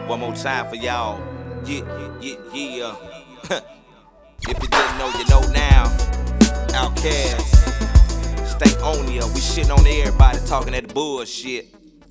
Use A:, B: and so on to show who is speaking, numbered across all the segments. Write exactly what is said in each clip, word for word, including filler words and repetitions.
A: One more time for y'all. Yeah, yeah, yeah, yeah. If you didn't know, you know now. Outkast, stay on ya. We shitting on everybody talking that bullshit.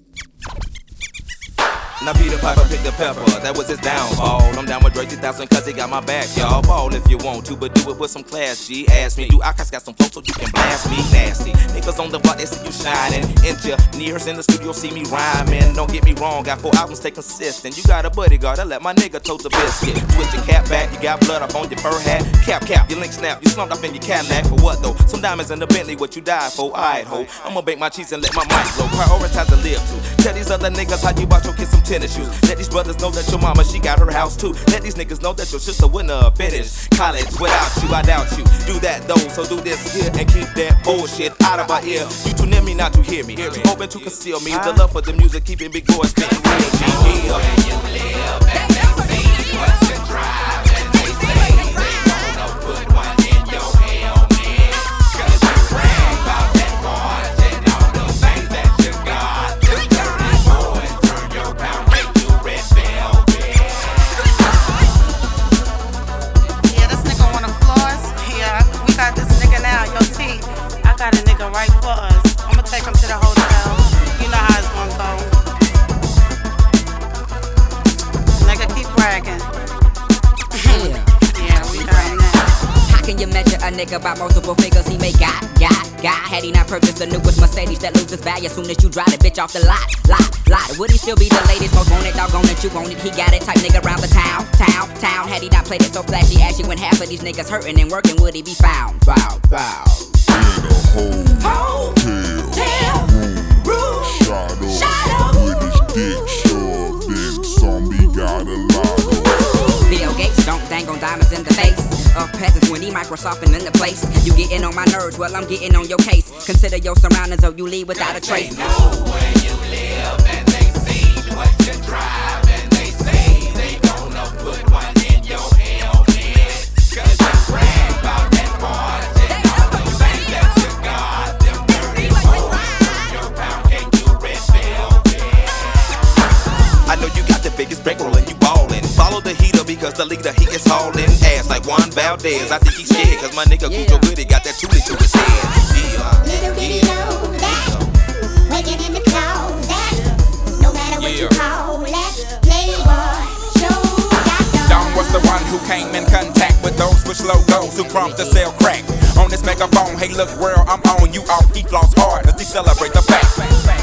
A: Now Peter Piper picked the pepper, that was his downfall. I'm down with Drake two thousand cause he got my back, y'all. Ball if you want to, but do it with some class, G. Ask me, do Outkast got some flow so you can blast me nasty. Niggas on the block, they see you shining. Engineers in the studio see me rhyming. Don't get me wrong, got four albums, stay consistent. You got a bodyguard, I let my nigga tote the biscuit. Switch your cap back, you got blood up on your fur hat. Cap, cap, your link snap, you slumped up in your Cadillac. For what though? Some diamonds in the Bentley, what you died for? Alright ho, I'ma bake my cheese and let my mic blow. Prioritize to live to. Tell these other niggas how you bought your kids some tennis shoes. Let these brothers know that your mama, she got her house too. Let these niggas know that your sister wouldn't finish college without you, I doubt you. Do that though, so do this here and keep that bullshit out of my ear. You too near me not to hear me, too open to conceal me. The love for the music, keeping big boys spitting real G. Yeah. Where you live and they see what you drive and they say they wanna put one in your helmet. Cause you brag about that watch and all the things that you got. Them dirty boys turn your pound cake to red velvet.
B: Yeah, this nigga wanna floss. Yeah, we got this nigga now, yo T. I got a nigga right for us. I'ma take him to the hotel. You know how it's gonna go. Nigga, keep bragging.
C: Yeah.
B: Yeah, we got him now.
C: How can you measure a nigga by multiple figures he may got, got, got? Had he not purchased the newest Mercedes that loses value as soon as you drive the bitch off the lot, lot, lot? Would he still be the latest, most wanted, doggone it, you want it? He got it, type nigga around the town, town, town. Had he not played it so flashy, ashy when half of these niggas hurting and working, would he be found, found, found?
D: In a whole hotel room, shot up with his dick shoved in. Zombie got a lot of
C: Bill Gates don't dang on diamonds in the face of peasants when he Microsoft in the place. You getting on my nerves, well I'm getting on your case. Consider your surroundings or you leave without a trace.
A: They know where you live and they see what you drive and they say they gonna put one in your helmet. Cause you brag about that watch and all the things that you got. Them dirty boys turn your pound cake to red velvet. I know you got the biggest bankroll and you ballin'. Follow the heater because the leader he is hauling ass like Juan Valdez. I think he's scared cause my nigga
C: Yeah.
A: Cujo Goody got that toolie to his head. Yeah,
E: Little did he know that, waking in the closet, no matter what you
A: Yeah.
E: call it, Playboy, show got done.
F: Don was the one who came in contact with those with logos who prompt to sell crack. On this megaphone, hey look world, I'm on you off. He floss hard as he celebrate the fact